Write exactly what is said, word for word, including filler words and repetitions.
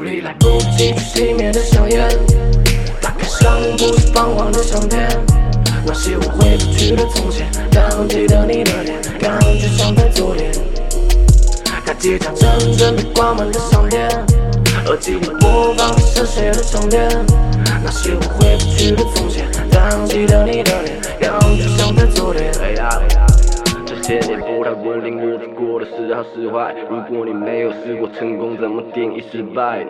手里来不及去熄灭的香烟，打开上不是泛黄的相片，那些我回不去的从前，当记得你的脸，感觉像在昨天。开机场真正被关门的商店，耳机里播放是谁的唱片，那些我回不去的从前，当记得你的脸，感觉像在昨天。这些年不太稳定，日子过得时好时坏。如果你没有试过成功，怎么定义失败？